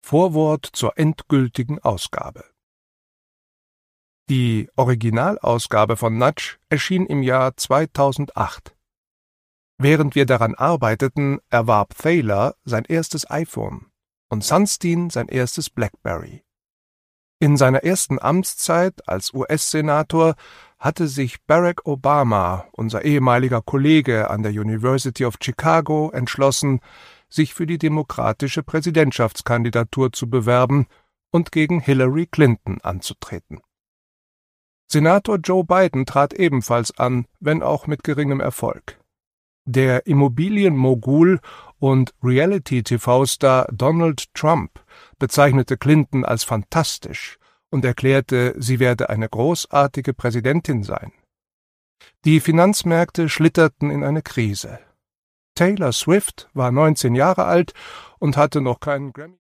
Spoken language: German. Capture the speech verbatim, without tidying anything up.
Vorwort zur endgültigen Ausgabe. Die Originalausgabe von Nudge erschien im Jahr zweitausendacht. Während wir daran arbeiteten, erwarb Thaler sein erstes iPhone und Sunstein sein erstes BlackBerry. In seiner ersten Amtszeit als U S-Senator hatte sich Barack Obama, unser ehemaliger Kollege an der University of Chicago, entschlossen, sich für die demokratische Präsidentschaftskandidatur zu bewerben und gegen Hillary Clinton anzutreten. Senator Joe Biden trat ebenfalls an, wenn auch mit geringem Erfolg. Der Immobilienmogul und Reality-T V-Star Donald Trump bezeichnete Clinton als fantastisch und erklärte, sie werde eine großartige Präsidentin sein. Die Finanzmärkte schlitterten in eine Krise. Taylor Swift war neunzehn Jahre alt und hatte noch keinen Grammy.